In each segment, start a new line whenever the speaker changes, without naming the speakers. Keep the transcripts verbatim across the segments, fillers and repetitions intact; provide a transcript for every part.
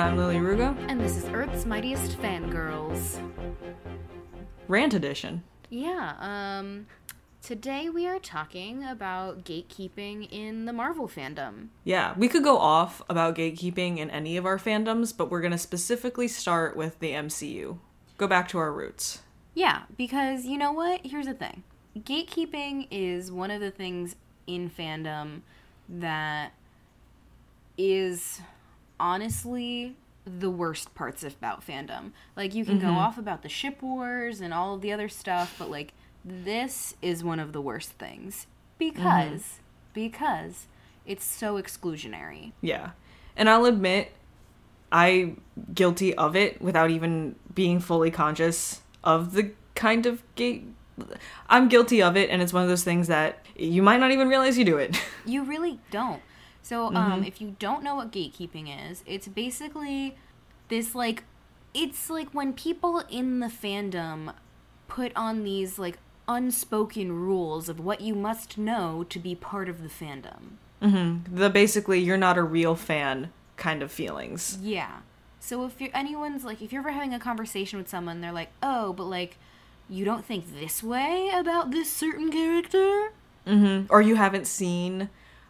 I'm Lily Rugo.
And this is Earth's Mightiest Fangirls.
Rant edition.
Yeah, um, today we are talking about gatekeeping in the Marvel fandom.
Yeah, we could go off about gatekeeping in any of our fandoms, but we're going to specifically start with the M C U. Go back to our roots.
Yeah, because you know what? Here's the thing. Gatekeeping is one of the things in fandom that is honestly the worst parts about fandom. Like, you can mm-hmm. go off about the ship wars and all of the other stuff, but like, this is one of the worst things because mm-hmm. because it's so exclusionary.
Yeah. And I'll admit, I'm guilty of it without even being fully conscious of the kind of gate. I'm guilty of it, and it's one of those things that you might not even realize you do it. You
really don't. So, um, mm-hmm. if you don't know what gatekeeping is, it's basically this, like, it's like when people in the fandom put on these, like, unspoken rules of what you must know to be part of the fandom.
Mm-hmm. The basically, you're not a real fan kind of feelings.
Yeah. So if you're, anyone's, like, if you're ever having a conversation with someone, they're like, oh, but, like, you don't think this way about this certain character?
Mm-hmm. Or you haven't seen,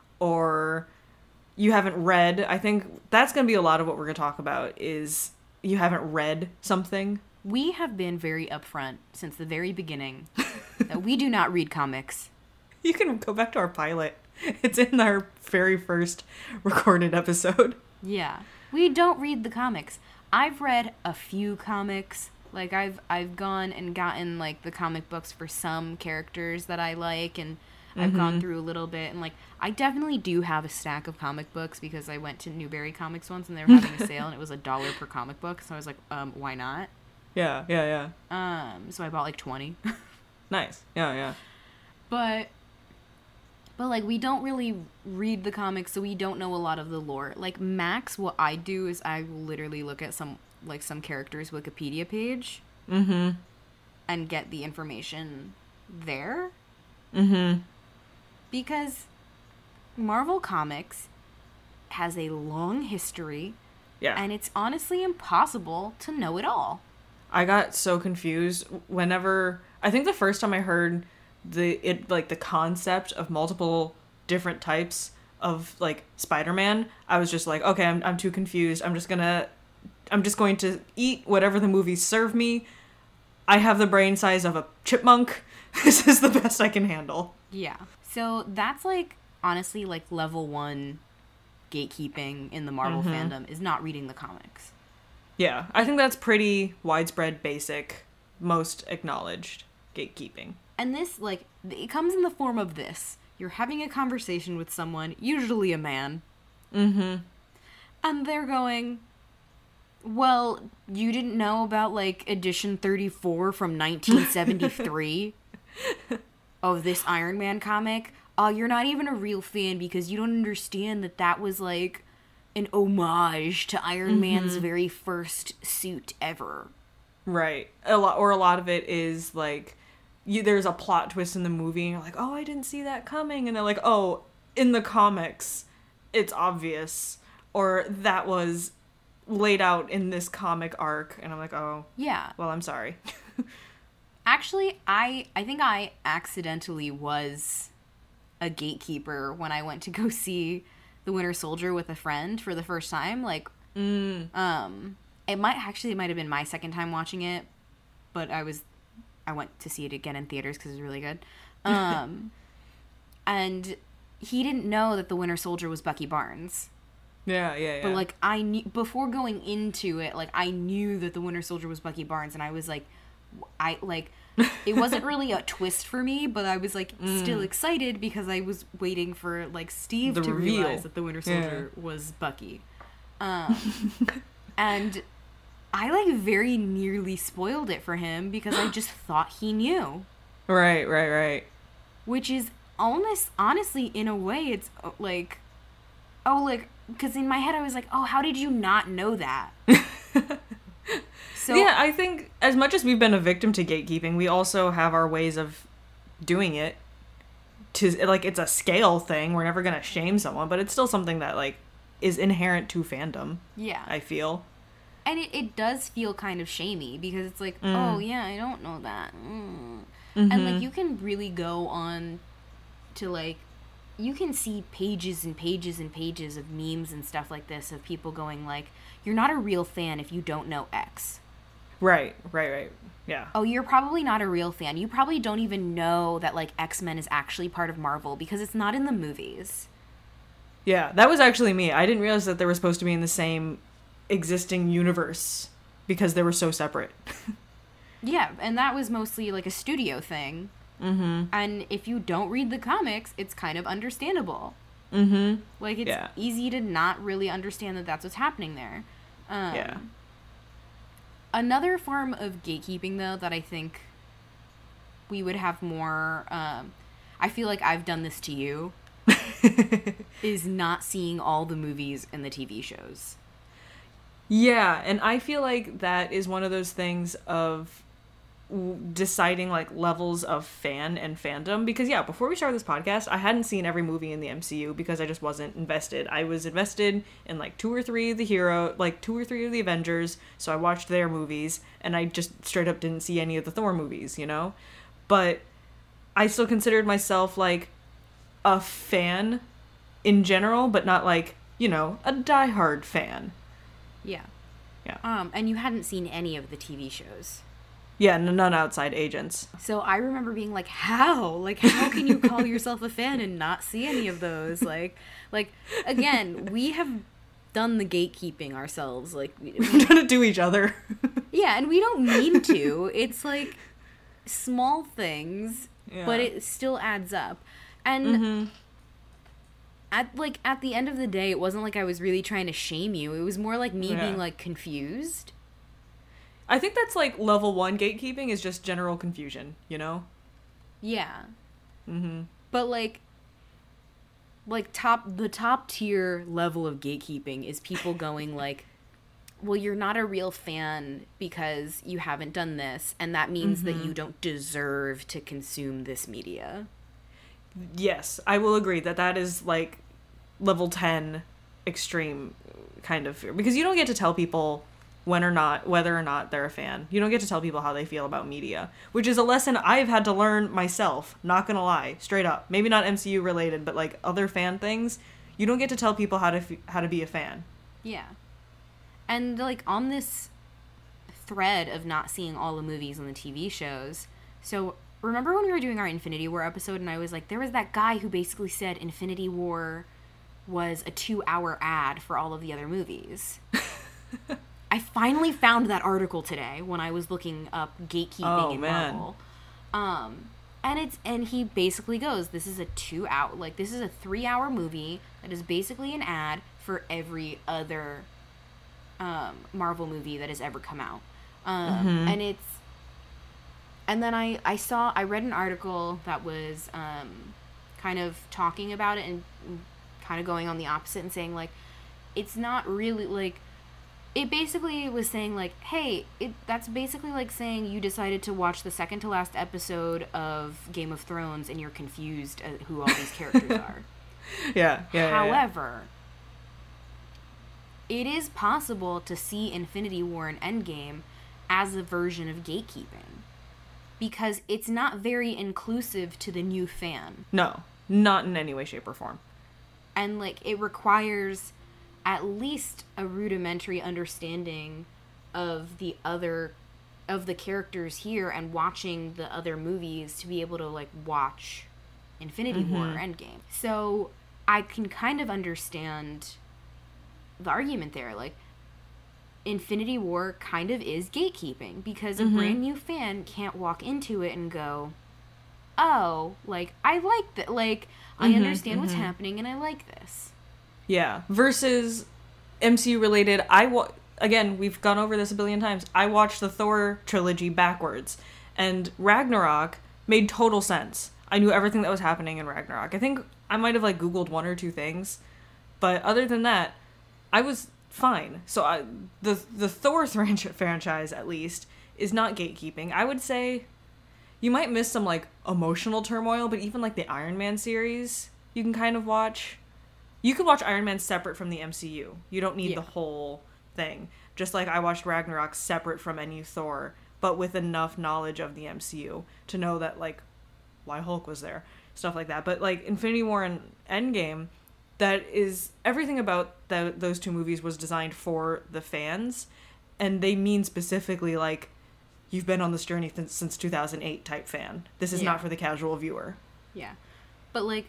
or you haven't read. I think that's going to be a lot of what we're going to talk about is you haven't read something.
We have been very upfront since the very beginning that we do not read comics.
You can go back to our pilot. It's in our very first recorded episode.
Yeah. We don't read the comics. I've read a few comics. Like, I've I've gone and gotten, like, the comic books for some characters that I like, and I've mm-hmm. gone through a little bit, and, like, I definitely do have a stack of comic books because I went to Newberry Comics once, and they were having a sale, and it was a dollar per comic book, so I was like, um, why not?
Yeah, yeah,
yeah. Um, so I bought, like, twenty.
Nice. Yeah, yeah.
But, but, like, we don't really read the comics, so we don't know a lot of the lore. Like, max, what I do is I literally look at some, like, some character's Wikipedia page
mm-hmm.
and get the information there.
Mm-hmm.
Because Marvel Comics has a long history,
yeah,
and it's honestly impossible to know it all.
I got so confused whenever, I think the first time I heard the, it, like, the concept of multiple different types of, like, Spider-Man, I was just like, okay, I'm I'm too confused. I'm just gonna, I'm just going to eat whatever the movies serve me. I have the brain size of a chipmunk. This is the best I can handle.
Yeah. So that's, like, honestly, like, level one gatekeeping in the Marvel mm-hmm. fandom is not reading the comics.
Yeah. I think that's pretty widespread, basic, most acknowledged gatekeeping.
And this, like, it comes in the form of this. You're having a conversation with someone, usually a man.
Mm-hmm.
And they're going, well, you didn't know about, like, edition thirty-four from nineteen seventy-three of this Iron Man comic? Oh, you're not even a real fan because you don't understand that that was, like, an homage to Iron mm-hmm. Man's very first suit ever.
Right. A lot, or a lot of it is, like, you, there's a plot twist in the movie, and you're like, oh, I didn't see that coming. And they're like, oh, in the comics, it's obvious. Or that was laid out in this comic arc. And I'm like, oh.
Yeah.
Well, I'm sorry.
Actually, I I think I accidentally was a gatekeeper when I went to go see The Winter Soldier with a friend for the first time. Like,
mm.
um, it might actually it might have been my second time watching it, but I was I went to see it again in theaters because it was really good. Um, and he didn't know that The Winter Soldier was Bucky Barnes.
Yeah, yeah, yeah.
But, like, I knew before going into it, like, I knew that The Winter Soldier was Bucky Barnes, and I was like, I like. It wasn't really a twist for me, but I was, like, mm. still excited because I was waiting for, like, Steve
the
to
reveal.
realize that the Winter Soldier yeah. was Bucky. Um, and I, like, very nearly spoiled it for him because I just thought he knew.
Right, right, right.
Which is almost, honestly, in a way, it's, like, oh, like, because in my head I was like, oh, how did you not know that?
So, yeah, I think as much as we've been a victim to gatekeeping, we also have our ways of doing it. To like, it's a scale thing. We're never going to shame someone, but it's still something that, like, is inherent to fandom.
Yeah.
I feel.
And it, it does feel kind of shamey because it's like,
Mm.
oh, yeah, I don't know that. Mm.
Mm-hmm.
And, like, you can really go on to, like, you can see pages and pages and pages of memes and stuff like this of people going, like, you're not a real fan if you don't know X.
Right, right, right. Yeah.
Oh, you're probably not a real fan. You probably don't even know that, like, X-Men is actually part of Marvel because it's not in the movies.
Yeah, that was actually me. I didn't realize that they were supposed to be in the same existing universe because they were so separate.
Yeah, and that was mostly, like, a studio thing.
Mm-hmm.
And if you don't read the comics, it's kind of understandable.
Mm-hmm.
Like, it's
Yeah.
easy to not really understand that that's what's happening there. Um,
Yeah.
Another form of gatekeeping, though, that I think we would have more... Um, I feel like I've done this to you, is not seeing all the movies and the T V shows.
Yeah, and I feel like that is one of those things of w- deciding like levels of fan and fandom, because yeah, before we started this podcast I hadn't seen every movie in the M C U because I just wasn't invested. I was invested in like two or three of the hero like two or three of the Avengers, so I watched their movies, and I just straight up didn't see any of the Thor movies, you know? But I still considered myself like a fan in general, but not like, you know, a diehard fan.
Yeah.
Yeah.
Um, and you hadn't seen any of the T V shows.
Yeah, n- none outside agents.
So I remember being like, how? Like, how can you call yourself a fan and not see any of those? Like, like again, we have done the gatekeeping ourselves. Like, we,
We're gonna do each other.
yeah, and we don't mean to. It's like small things,
Yeah.
but it still adds up. And
Mm-hmm.
at like at the end of the day, it wasn't like I was really trying to shame you. It was more like me
Yeah.
being like confused.
I think that's like level one gatekeeping is just general confusion, you know?
Yeah.
Mm-hmm.
But like like top the top tier level of gatekeeping is people going like, well, you're not a real fan because you haven't done this, and that means
Mm-hmm.
that you don't deserve to consume this media.
Yes, I will agree that that is like level ten extreme kind of fear, because you don't get to tell people when or not whether or not they're a fan. You don't get to tell people how they feel about media, which is a lesson I've had to learn myself, not gonna lie, straight up. Maybe not M C U related, but like other fan things, you don't get to tell people how to f- how to be a fan.
Yeah. And like on this thread of not seeing all the movies and the T V shows, so remember when we were doing our Infinity War episode and I was like, there was that guy who basically said Infinity War was a two hour ad for all of the other movies. I finally found that article today when I was looking up gatekeeping
Oh,
in
man.
Marvel. Um, and it's and he basically goes, this is a two hour like this is a three hour movie that is basically an ad for every other um, Marvel movie that has ever come out. Um,
Mhm.
and it's and then I, I saw I read an article that was um, kind of talking about it and kind of going on the opposite and saying like it's not really like it basically was saying like, hey, it that's basically like saying you decided to watch the second to last episode of Game of Thrones and you're confused at who all these characters are.
Yeah, yeah. yeah, yeah.
However, it is possible to see Infinity War and Endgame as a version of gatekeeping because it's not very inclusive to the new fan.
No, not in any way, shape, or form.
And like it requires at least a rudimentary understanding of the other of the characters here and watching the other movies to be able to like watch Infinity War or Endgame. So I can kind of understand the argument there. Like Infinity War kind of is gatekeeping because a brand new fan can't walk into it and go, oh, like I like that, like I
Mhm,
understand what's
mhm.
happening and I like this.
Yeah. Versus M C U related, I wa- again, we've gone over this a billion times. I watched the Thor trilogy backwards, and Ragnarok made total sense. I knew everything that was happening in Ragnarok. I think I might have like Googled one or two things, but other than that, I was fine. So I, the the Thor franch- franchise at least is not gatekeeping. I would say you might miss some like emotional turmoil, but even like the Iron Man series, you can kind of watch. you could watch Iron Man separate from the M C U. You don't need
Yeah.
the whole thing. Just like I watched Ragnarok separate from any Thor, but with enough knowledge of the M C U to know that, like, why Hulk was there, stuff like that. But like Infinity War and Endgame, that is everything about the, those two movies was designed for the fans, and they mean specifically like you've been on this journey th- since two thousand eight type fan. This is
Yeah.
not for the casual viewer.
Yeah. But, like,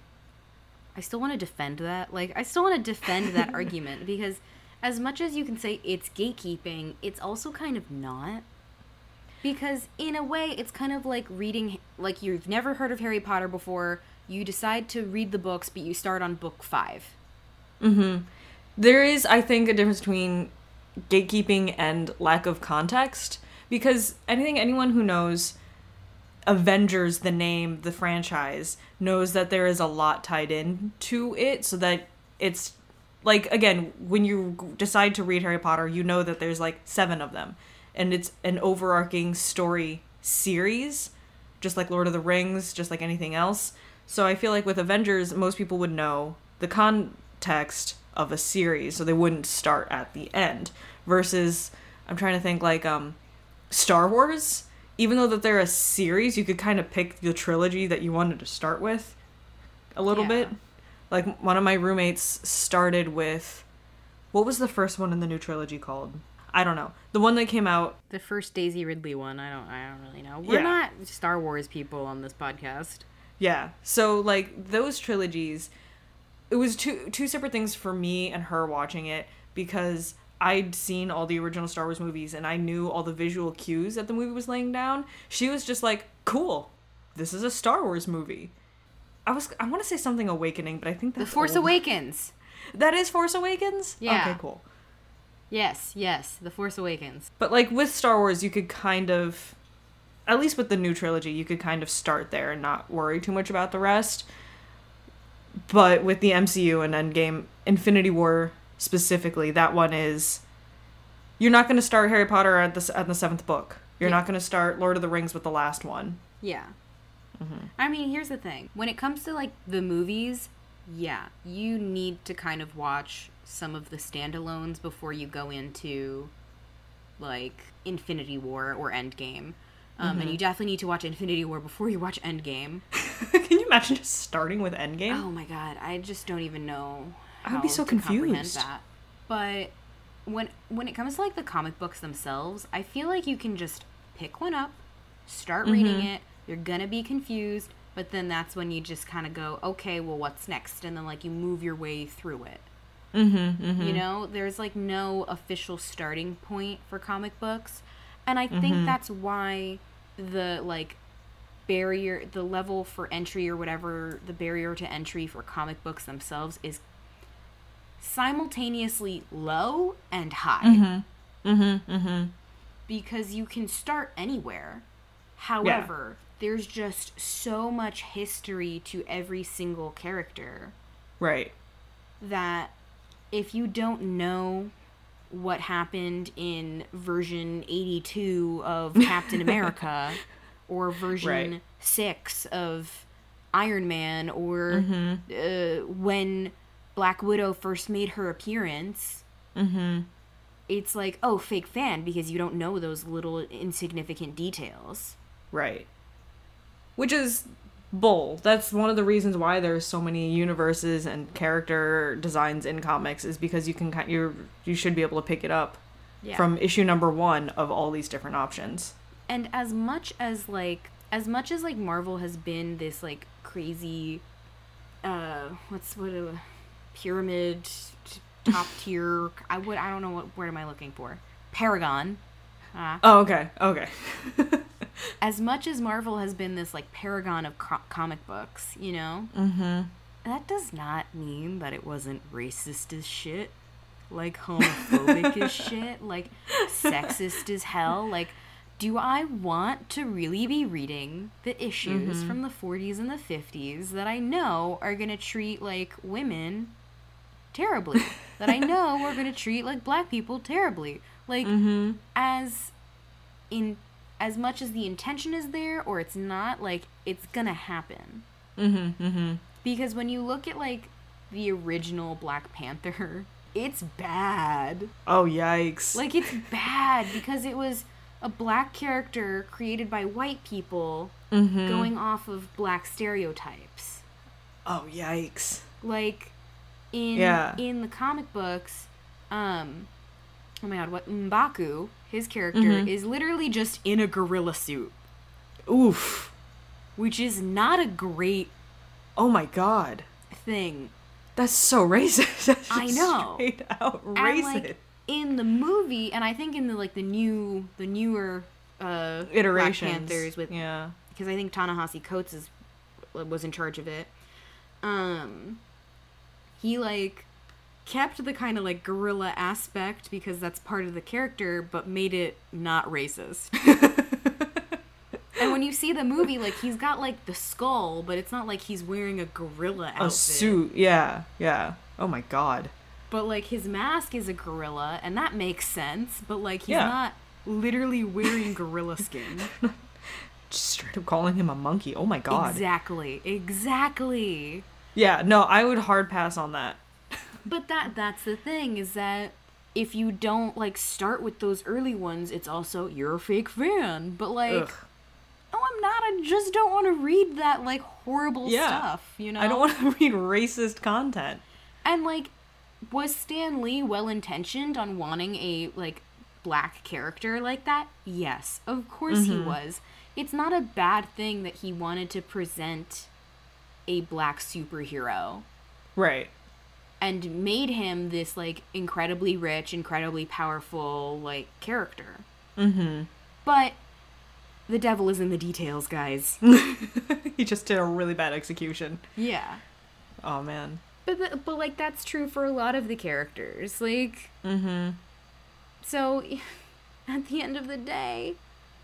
I still want to defend that. Like, I still want to defend that argument, because as much as you can say it's gatekeeping, it's also kind of not. Because, in a way, it's kind of like reading, like, you've never heard of Harry Potter before, you decide to read the books, but you start on book five.
Mm-hmm. There is, I think, a difference between gatekeeping and lack of context, because anything, anyone who knows Avengers, the name, the franchise, knows that there is a lot tied in to it, so that it's, like, again, when you decide to read Harry Potter, you know that there's, like, seven of them, and it's an overarching story series, just like Lord of the Rings, just like anything else. So I feel like with Avengers, most people would know the context of a series, so they wouldn't start at the end, versus, I'm trying to think, like, um, Star Wars, even though that they're a series, you could kind of pick the trilogy that you wanted to start with a little
Yeah.
bit. Like, one of my roommates started with, what was the first one in the new trilogy called? I don't know. The one that came out.
The first Daisy Ridley one, I don't I don't really know. We're
Yeah.
not Star Wars people on this podcast.
Yeah. So, like, those trilogies, it was two two separate things for me and her watching it, because I'd seen all the original Star Wars movies and I knew all the visual cues that the movie was laying down. She was just like, cool, this is a Star Wars movie. I was I want to say something Awakening, but I think that's
The Force
old.
Awakens.
That is Force Awakens?
Yeah.
Okay, cool.
Yes, yes, The Force Awakens.
But, like, with Star Wars, you could kind of, at least with the new trilogy, you could kind of start there and not worry too much about the rest. But with the M C U and Endgame, Infinity War specifically, that one is, you're not going to start Harry Potter at the, at the seventh book. You're
Yeah.
not going to start Lord of the Rings with the last one.
Yeah.
Mm-hmm.
I mean, here's the thing. When it comes to, like, the movies, yeah, you need to kind of watch some of the standalones before you go into, like, Infinity War or Endgame. Um,
Mm-hmm.
And you definitely need to watch Infinity War before you watch Endgame.
Can you imagine just starting with Endgame?
Oh my god, I just don't even know
I
how
would be so
to comprehend
confused.
that. But when when it comes to, like, the comic books themselves, I feel like you can just pick one up, start reading
Mm-hmm.
it, you're gonna be confused, but then that's when you just kind of go, okay, well, what's next? And then, like, you move your way through it.
Mm-hmm, mm-hmm.
You know, there's, like, no official starting point for comic books. And I think
Mm-hmm.
that's why the, like, barrier, the level for entry or whatever, the barrier to entry for comic books themselves is simultaneously low and high.
Mm-hmm. Mm-hmm. Mm-hmm.
Because you can start anywhere. However, there's just so much history to every single character
Right.
that if you don't know what happened in version eighty-two of Captain America or version
Right.
six of Iron Man or
Mm-hmm.
uh, when Black Widow first made her appearance,
Mm-hmm.
it's like, oh, fake fan, because you don't know those little insignificant details.
Right. Which is bull. That's one of the reasons why there's so many universes and character designs in comics, is because you can kind you you should be able to pick it up
Yeah.
from issue number one of all these different options.
And as much as like as much as like Marvel has been this like crazy uh what's what a pyramid t- top tier I would I don't know what word am I looking for? Paragon. Uh,
Oh, okay. Okay.
as much as Marvel has been this like paragon of co- comic books, you know?
Mm-hmm.
That does not mean that it wasn't racist as shit, like homophobic as shit, like sexist as hell. Like, do I want to really be reading the issues
Mm-hmm.
from the forties and the fifties that I know are going to treat, like, women terribly? That I know are going to treat, like, black people terribly? Like,
Mm-hmm.
as in as much as the intention is there or it's not, like, it's going to happen.
Mm-hmm. Mm-hmm.
Because when you look at, like, the original Black Panther, it's bad.
Oh, yikes.
Like, it's bad because it was a black character created by white people
mm-hmm.
going off of black stereotypes.
Oh, yikes.
Like, in
yeah.
in the comic books, um, oh my god, what, M'Baku, his character,
mm-hmm.
is literally just in a gorilla suit.
Oof.
Which is not a great...
Oh my god.
...thing.
That's so racist. That's
I know.
Straight out
and,
racist.
like, in the movie, and I think in the, like, the new, the newer, uh...
iterations.
Black Panthers with...
Yeah.
Because I think Ta-Nehisi Coates is, was in charge of it. Um... He, like, kept the kind of, like, gorilla aspect because that's part of the character, but made it not racist. And when you see the movie, like, he's got, like, the skull, but it's not like he's wearing a gorilla outfit.
A suit, yeah, yeah. Oh my god.
But, like, his mask is a gorilla, and that makes sense, but, like, he's
yeah.
not literally wearing gorilla skin.
Just straight up calling him a monkey. Oh my god.
Exactly. Exactly.
Yeah, no, I would hard pass on that.
But that that's the thing, is that if you don't, like, start with those early ones, it's also, you're a fake fan. But, like... Ugh. No, I'm not. I just don't want to read that, like, horrible yeah. stuff, you know?
I don't want to read racist content.
And, like, was Stan Lee well-intentioned on wanting a, like, black character like that? Yes, of course mm-hmm. he was. It's not a bad thing that he wanted to present a black superhero.
Right.
And made him this, like, incredibly rich, incredibly powerful, like, character.
Mm-hmm.
But... the devil is in the details, guys.
He just did a really bad execution.
Yeah.
Oh, man.
But, the, but like, that's true for a lot of the characters. Like...
Mm-hmm.
So, at the end of the day,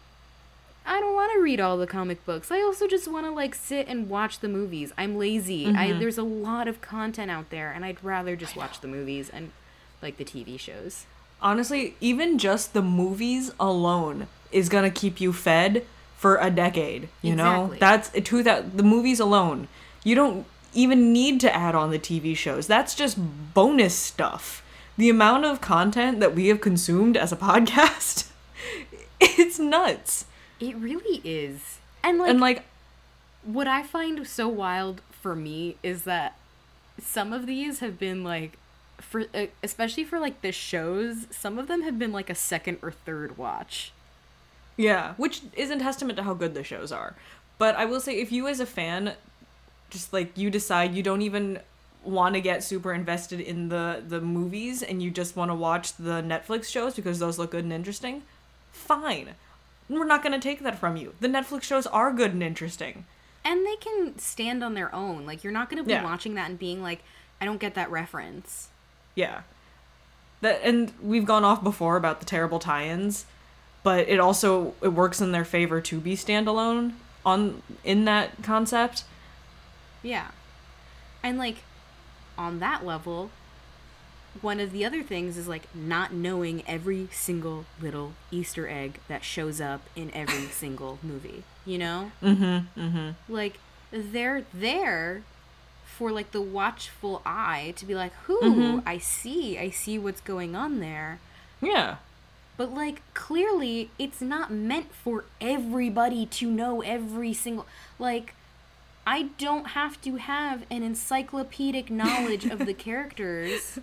I don't want to read all the comic books. I also just want to, like, sit and watch the movies. I'm lazy. Mm-hmm. I There's a lot of content out there, and I'd rather just watch the movies and, like, the T V shows.
Honestly, even just the movies alone is gonna keep you fed for a decade, you
exactly.
know? That's to that the movies alone. You don't even need to add on the T V shows. That's just bonus stuff. The amount of content that we have consumed as a podcast, it's nuts.
It really is. And like,
and like
what I find so wild for me is that some of these have been like for uh, especially for like the shows, some of them have been like a second or third watch.
Yeah, which is a testament to how good the shows are. But I will say, if you as a fan, just like you decide you don't even want to get super invested in the, the movies and you just want to watch the Netflix shows because those look good and interesting, fine. We're not going to take that from you. The Netflix shows are good and interesting.
And they can stand on their own. Like, you're not going to be
yeah.
watching that and being like, I don't get that reference.
Yeah. That, and we've gone off before about the terrible tie-ins, but it also it works in their favor to be standalone on in that concept.
Yeah. And, like, on that level, one of the other things is, like, not knowing every single little Easter egg that shows up in every single movie, you know?
Mm-hmm, mm-hmm.
Like, they're there for, like, the watchful eye to be like, whoo,
mm-hmm.
I see, I see what's going on there.
Yeah.
But, like, clearly, it's not meant for everybody to know every single... Like, I don't have to have an encyclopedic knowledge of the characters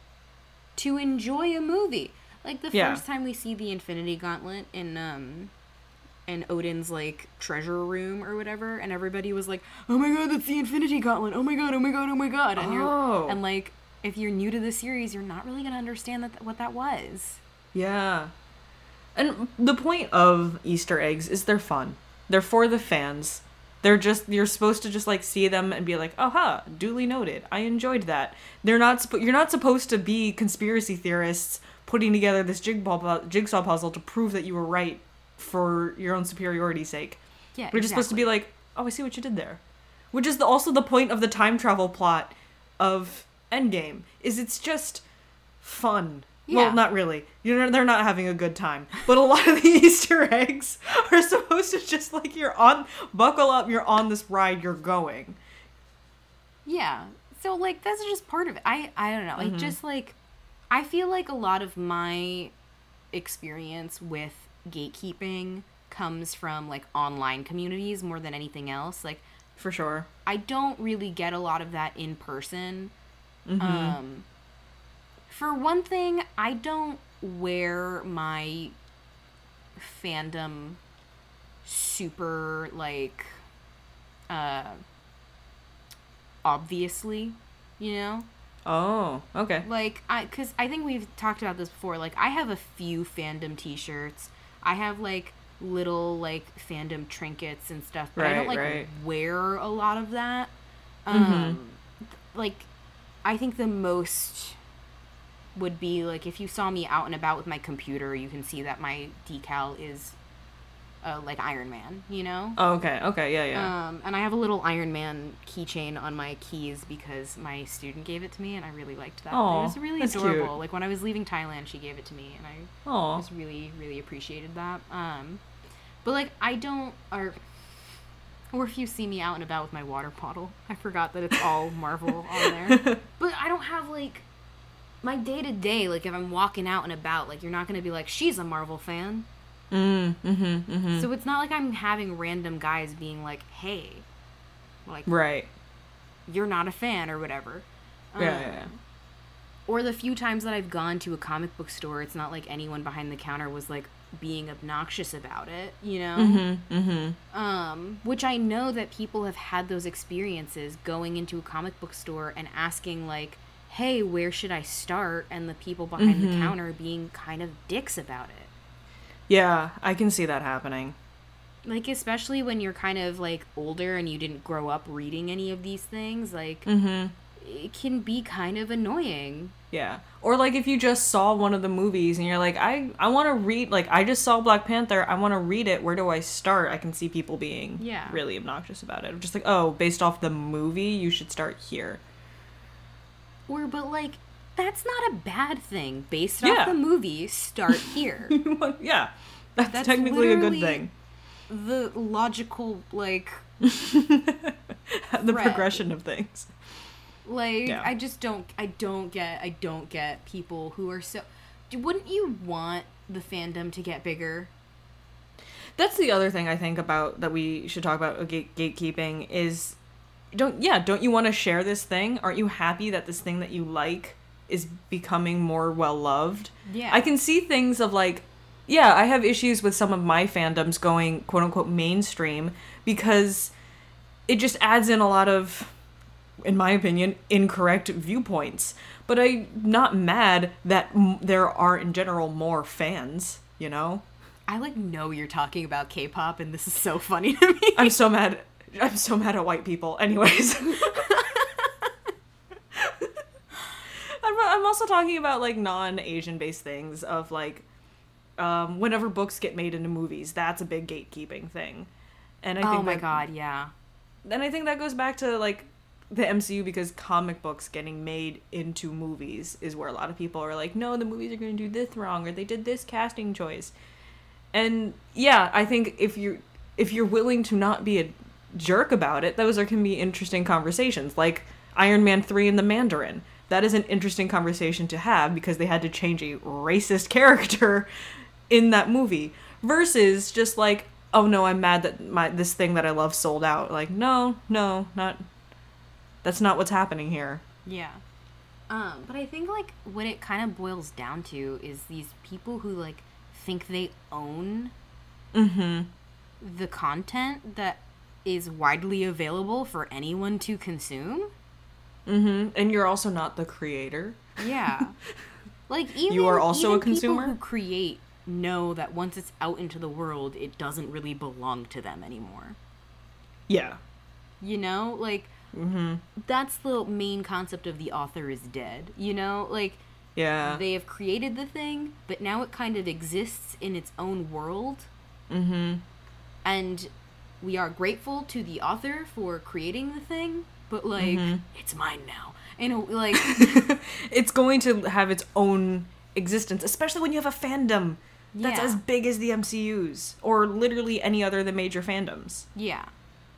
to enjoy a movie. Like, the
yeah.
first time we see the Infinity Gauntlet in, um... in Odin's, like, treasure room or whatever, and everybody was like, oh my god, that's the Infinity Gauntlet, oh my god, oh my god, oh my god, and
oh.
you're, and, like, if you're new to the series, you're not really gonna understand that what that was.
Yeah. And the point of Easter eggs is they're fun. They're for the fans. They're just, you're supposed to just, like, see them and be like, aha, duly noted, I enjoyed that. They're not, sp- you're not supposed to be conspiracy theorists putting together this jigsaw jigsaw puzzle to prove that you were right for your own superiority's sake.
Yeah,
We're just exactly. supposed to be like, oh, I see what you did there. Which is the, also the point of the time travel plot of Endgame, is it's just fun. Yeah. Well, not really. You know, they're not having a good time. But a lot of the Easter eggs are supposed to just, like, you're on, buckle up, you're on this ride, you're going.
Yeah. So, like, that's just part of it. I, I don't know. Mm-hmm. It just, like, I feel like a lot of my experience with gatekeeping comes from, like, online communities more than anything else. Like,
for sure.
I don't really get a lot of that in person.
Mm-hmm.
Um, for one thing, I don't wear my fandom super, like, uh, obviously, you know?
Oh, okay.
Like, I, because I think we've talked about this before. Like, I have a few fandom t-shirts. I have, like, little, like, fandom trinkets and stuff. But
right,
I don't, like,
right.
wear a lot of that. Um,
mm-hmm.
Like, I think the most would be, like, if you saw me out and about with my computer, you can see that my decal is, uh, like, Iron Man, you know?
Oh, okay, okay, yeah, yeah.
Um, and I have a little Iron Man keychain on my keys because my student gave it to me, and I really liked that.
Aww,
it was really
that's
adorable.
cute.
Like, when I was leaving Thailand, she gave it to me, and I
Aww.
just really, really appreciated that. Um, but, like, I don't... Or, or if you see me out and about with my water bottle, I forgot that it's all Marvel on there. But I don't have, like... My day-to-day, like, if I'm walking out and about, like, you're not going to be like, she's a Marvel fan.
Mm, mm-hmm, mm-hmm.
So it's not like I'm having random guys being like, hey, like,
right,
you're not a fan or whatever.
Um, yeah, yeah, yeah.
Or the few times that I've gone to a comic book store, it's not like anyone behind the counter was, like, being obnoxious about it, you know?
Mm-hmm, mm-hmm.
Um, which I know that people have had those experiences going into a comic book store and asking, like, hey, where should I start? And the people behind
mm-hmm.
the counter being kind of dicks about it.
Yeah, I can see that happening.
Like, especially when you're kind of, like, older and you didn't grow up reading any of these things, like,
mm-hmm.
it can be kind of annoying.
Yeah. Or, like, if you just saw one of the movies and you're like, I, I want to read, like, I just saw Black Panther, I want to read it, where do I start? I can see people being
yeah.
really obnoxious about it. Just like, oh, based off the movie, you should start here.
Or, but, like, that's not a bad thing. Based
yeah.
off the movie, start here.
yeah. That's,
that's
technically a good thing.
The logical, like...
the
thread.
progression of things.
Like,
yeah.
I just don't, I don't get, I don't get people who are so... Wouldn't you want the fandom to get bigger?
That's the other thing I think about, that we should talk about gate- gatekeeping is... Don't yeah, don't you want to share this thing? Aren't you happy that this thing that you like is becoming more well-loved?
Yeah.
I can see things of, like, yeah, I have issues with some of my fandoms going quote-unquote mainstream because it just adds in a lot of, in my opinion, incorrect viewpoints. But I'm not mad that m- there are, in general, more fans, you know?
I, like, know you're talking about K-pop, and this is so funny to me.
I'm so mad... I'm so mad at white people. Anyways. I'm, I'm also talking about, like, non-Asian based things of, like, um, whenever books get made into movies, that's a big gatekeeping thing. And I think
oh my
that,
god, yeah.
And I think that goes back to, like, the M C U, because comic books getting made into movies is where a lot of people are like, no, the movies are going to do this wrong, or they did this casting choice. And yeah, I think if you're, if you're willing to not be a jerk about it, those are can be interesting conversations, like Iron Man three and the Mandarin. That is an interesting conversation to have because they had to change a racist character in that movie versus just like, oh no, I'm mad that my this thing that I love sold out. Like, no, no, not that's not what's happening here.
Yeah. Um, but I think, like, what it kind of boils down to is these people who, like, think they own
mm-hmm.
the content that is widely available for anyone to consume.
Mm-hmm. And you're also not the creator.
Yeah. Like, even,
you are also
even
a consumer?
people who create know that once it's out into the world, it doesn't really belong to them anymore.
Yeah.
You know? Like,
mm-hmm.
that's the main concept of the author is dead. You know? Like,
yeah.
they have created the thing, but now it kind of exists in its own world.
Mm-hmm.
And we are grateful to the author for creating the thing, but, like, mm-hmm. it's mine now. And, like...
it's going to have its own existence, especially when you have a fandom that's
yeah.
as big as the M C U's, or literally any other of the major fandoms.
Yeah.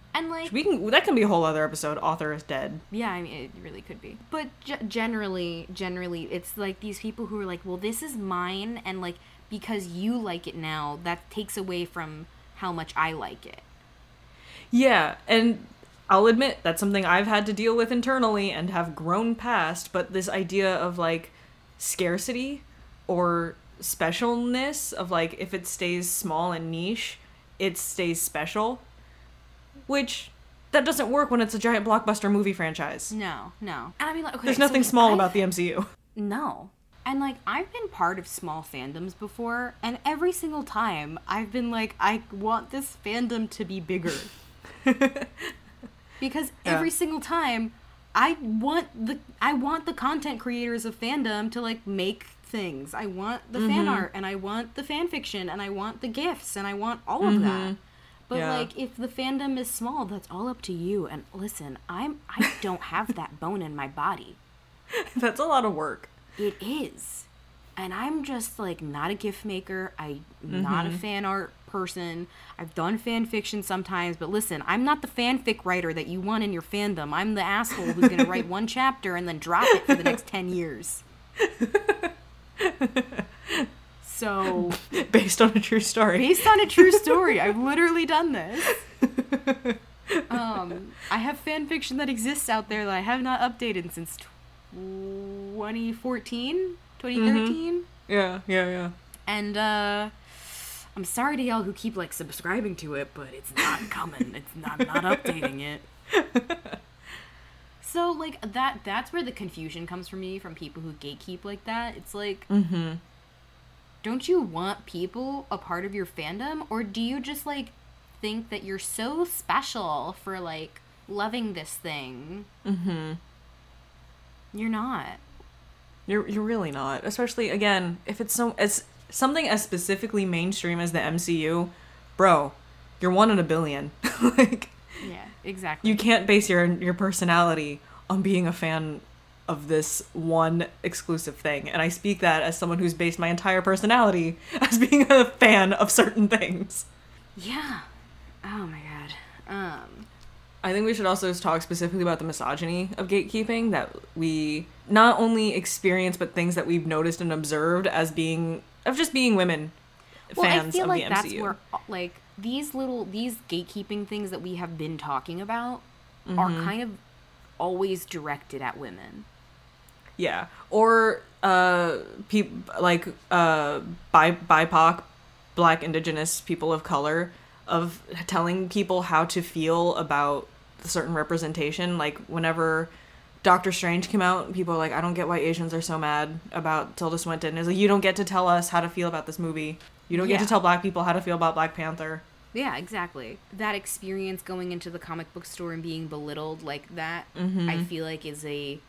And like
we can that can be a whole other episode. Author is dead.
Yeah, I mean, it really could be. But g- generally, generally, it's like these people who are like, well, this is mine, and like, because you like it now, that takes away from how much I like it.
Yeah, and I'll admit that's something I've had to deal with internally and have grown past, but this idea of like scarcity or specialness of like if it stays small and niche, it stays special, which that doesn't work when it's a giant blockbuster movie franchise.
No, no. And I mean, like, okay,
there's
so,
nothing
like,
small
I've,
about the M C U.
No. And like, I've been part of small fandoms before, and every single time I've been like, I want this fandom to be bigger. Because
Yeah.
every single time I want the I want the content creators of fandom to like make things. I want the fan art, and I want the fan fiction, and I want the gifts, and I want all of that. But
Yeah.
like, if the fandom is small, that's all up to you. And listen, I'm I don't have that bone in my body.
That's a lot of work.
It is. And I'm just like not a gift maker. I'm not a fan art person. I've done fan fiction sometimes, but listen, I'm not the fanfic writer that you want in your fandom. I'm the asshole who's going to write one chapter and then drop it for the next ten years. So,
Based on a true story.
based on a true story, I've literally done this. Um, I have fan fiction that exists out there that I have not updated since twenty fourteen, twenty thirteen.
Yeah, yeah, yeah.
And uh I'm sorry to y'all who keep like subscribing to it, but it's not coming. It's not not updating it. So like that that's where the confusion comes from me from people who gatekeep like that. It's like,
Mm-hmm.
don't you want people a part of your fandom, or do you just like think that you're so special for like loving this thing?
Mm-hmm.
You're not.
You're you're really not. Especially again, if it's so as something as specifically mainstream as the M C U, bro, you're one in a billion. Like,
Yeah, exactly.
you can't base your your personality on being a fan of this one exclusive thing. And I speak that as someone who's based my entire personality as being a fan of certain things.
Yeah. Oh my god. Um
I think we should also talk specifically about the misogyny of gatekeeping that we not only experience, but things that we've noticed and observed as being, of just being women
well, I
fans
feel
of
like
the M C U.
that's where like these little these gatekeeping things that we have been talking about are kind of always directed at women.
Yeah. Or, uh, peop like, uh, bi- B I P O C, Black, Indigenous people of color, of telling people how to feel about certain representation. Like, whenever Doctor Strange came out, people are like, I don't get why Asians are so mad about Tilda Swinton. It's like, you don't get to tell us how to feel about this movie. You don't get
Yeah.
to tell black people how to feel about Black Panther.
Yeah, exactly. That experience going into the comic book store and being belittled like that,
Mm-hmm.
I feel like is a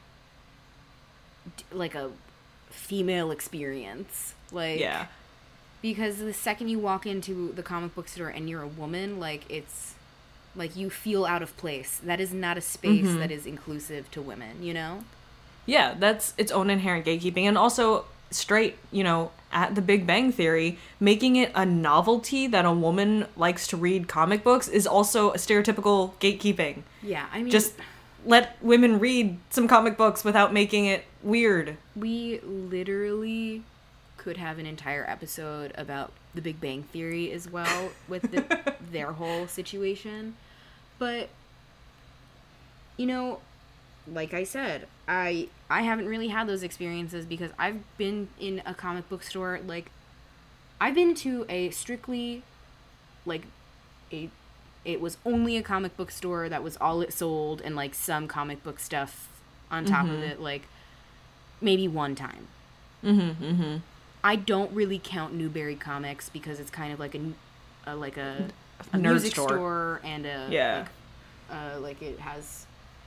like a female experience. Like,
Yeah.
because the second you walk into the comic book store and you're a woman, like it's like you feel out of place. That is not a space
Mm-hmm.
that is inclusive to women, you know?
Yeah, that's its own inherent gatekeeping. And also, straight, you know, at the Big Bang Theory, making it a novelty that a woman likes to read comic books is also a stereotypical gatekeeping.
Yeah, I mean,
Just let women read some comic books without making it weird.
we literally could have an entire episode about the Big Bang Theory as well with the, their whole situation. But, you know, like I said, I I haven't really had those experiences because I've been in a comic book store, like, I've been to a strictly, like, a, it was only a comic book store, that was all it sold, and, like, some comic book stuff on top of it, like, maybe one time.
Mm-hmm, mm-hmm.
I don't really count Newberry Comics because it's kind of like a, a like a, a
Nerd
music
store.
store. and a
Yeah.
like, uh, like it has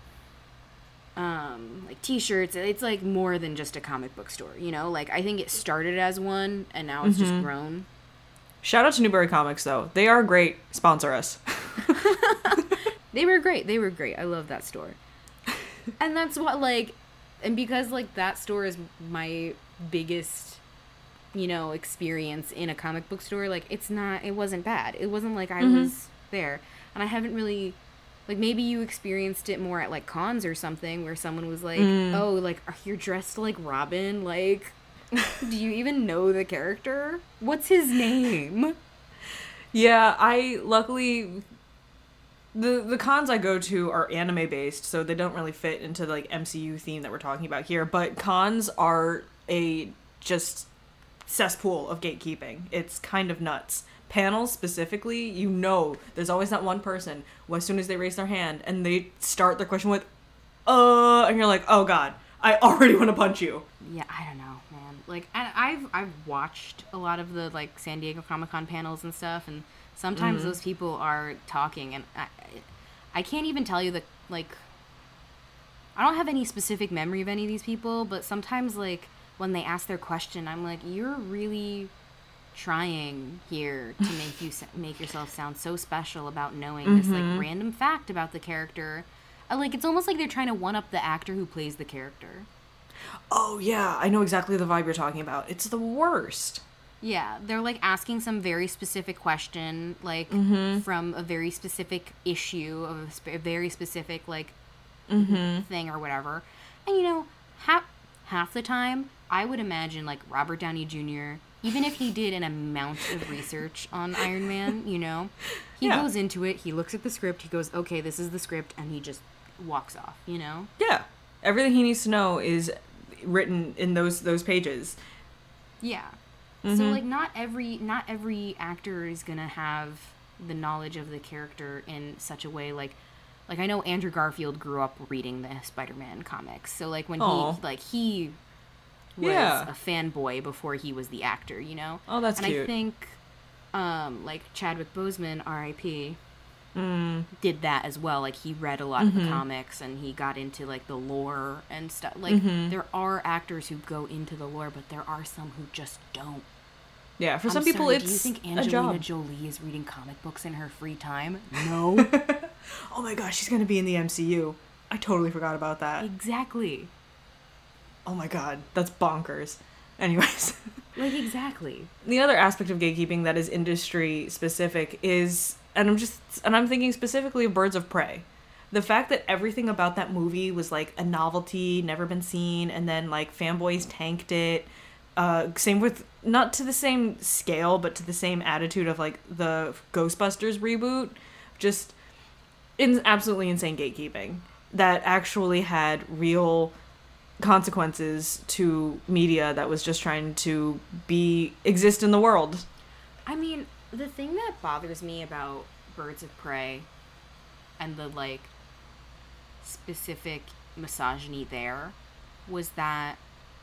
um like t-shirts. It's like more than just a comic book store, you know? Like I think it started as one and now it's just grown.
Shout out to Newberry Comics, though. They are great. Sponsor us.
They were great. They were great. I love that store. And that's what like and because like that store is my biggest, you know, experience in a comic book store, like it's not it wasn't bad. It wasn't like I
Mhm.
was there. And I haven't really, like, maybe you experienced it more at, like, cons or something where someone was like,
Mm.
oh, like, you're dressed like Robin? Like, do you even know the character? What's his name?
Yeah, I luckily the the cons I go to are anime based, so they don't really fit into the like M C U theme that we're talking about here. But cons are a just cesspool of gatekeeping. It's kind of nuts. Panels specifically, you know, there's always that one person who, as soon as they raise their hand and they start their question with, uh, and you're like, oh god, I already want to punch you.
Yeah, I don't know, man. Like, and I've I've watched a lot of the like San Diego Comic-Con panels and stuff, and sometimes
Mm-hmm.
those people are talking, and I, I can't even tell you the like. I don't have any specific memory of any of these people, but sometimes like when they ask their question, I'm like, you're really trying here to make you make yourself sound so special about knowing mm-hmm. this like random fact about the character. Uh, like it's almost like they're trying to one up the actor who plays the character.
Oh yeah, I know exactly the vibe you're talking about. It's the worst.
Yeah, they're like asking some very specific question, like
mm-hmm.
from a very specific issue of a, sp- a very specific like
mm-hmm.
thing or whatever. And you know, half half the time, I would imagine like Robert Downey Junior, even if he did an amount of research on Iron Man, you know, he yeah. goes into it, he looks at the script, he goes, okay, this is the script, and he just walks off, you know?
Yeah. Everything he needs to know is written in those those pages.
Yeah. Mm-hmm. So like not every not every actor is gonna have the knowledge of the character in such a way like like I know Andrew Garfield grew up reading the Spider-Man comics. So like when Aww. he like he was
yeah.
a fanboy before he was the actor, you know?
Oh, that's
and
cute.
And I think um like Chadwick Boseman, R I P
Mm.
did that as well. Like he read a lot
mm-hmm.
of the comics and he got into like the lore and stuff. Like
mm-hmm.
there are actors who go into the lore, but there are some who just don't.
Yeah, for
I'm
some people
sorry,
it's
do you think
a
Angelina
job.
Jolie is reading comic books in her free time? No.
Oh my gosh, she's gonna be in the M C U. I totally forgot about that.
Exactly.
Oh my god, that's bonkers. Anyways.
Like exactly.
The other aspect of gatekeeping that is industry specific is, and I'm just, and I'm thinking specifically of Birds of Prey. The fact that everything about that movie was like a novelty, never been seen, and then like fanboys tanked it. Uh, same with, not to the same scale, but to the same attitude of like the Ghostbusters reboot. Just in absolutely insane gatekeeping that actually had real consequences to media that was just trying to be exist in the world.
I mean, the thing that bothers me about Birds of Prey and the like specific misogyny there was that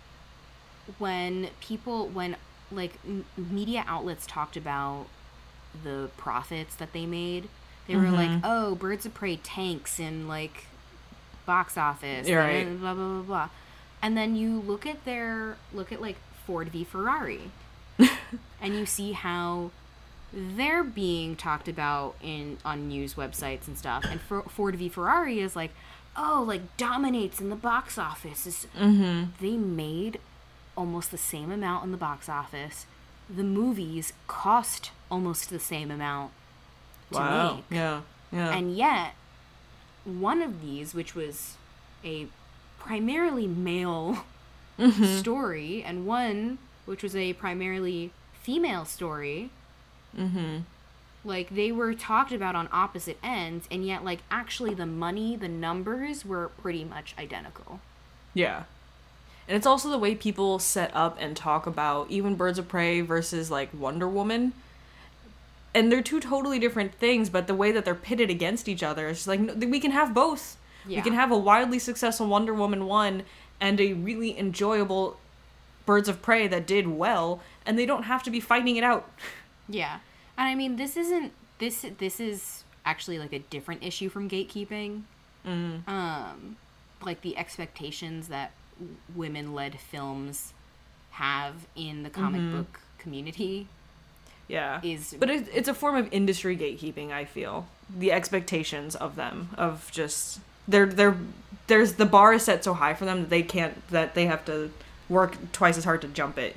when people when like m- media outlets talked about the profits that they made, they mm-hmm. were like, oh, Birds of Prey tanks in like box office.
You're right.
And blah blah blah blah. And then you look at their look at like Ford v Ferrari and you see how they're being talked about in on news websites and stuff, and for, Ford v Ferrari is like, oh, like dominates in the box office. It's,
mm-hmm.
They made almost the same amount in the box office. The movies cost almost the same amount to
wow.
make.
Yeah, yeah.
And yet, one of these, which was a primarily male
mm-hmm.
story, and one which was a primarily female story,
mm-hmm.
like they were talked about on opposite ends, and yet like actually the money, the numbers were pretty much identical.
Yeah. And it's also the way people set up and talk about even Birds of Prey versus like Wonder Woman. And they're two totally different things, but the way that they're pitted against each other is just like, no, we can have both.
Yeah.
We can have a wildly successful Wonder Woman one and a really enjoyable Birds of Prey that did well, and they don't have to be fighting it out.
Yeah. And I mean, this isn't, this, this is actually like a different issue from gatekeeping.
Mm.
Um, like the expectations that women-led films have in the comic
mm-hmm.
book community.
Yeah.
Is
but it, it's a form of industry gatekeeping, I feel. The expectations of them, of just, they're, they're, there's, the bar is set so high for them that they can't, that they have to work twice as hard to jump it, you know?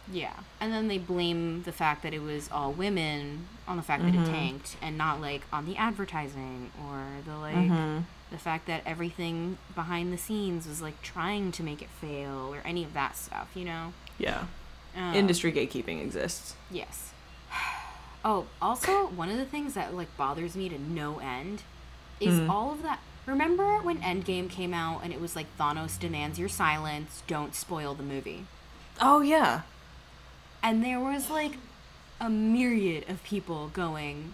Yeah. And then they blame the fact that it was all women on the fact mm-hmm. that it tanked, and not, like, on the advertising or the, like, mm-hmm. the fact that everything behind the scenes was, like, trying to make it fail or any of that stuff, you know?
Yeah. Um, Industry gatekeeping exists.
Yes. Oh, also, one of the things that, like, bothers me to no end is mm-hmm. all of that. Remember when Endgame came out and it was like, Thanos demands your silence, don't spoil the movie?
Oh, yeah.
And there was, like, a myriad of people going,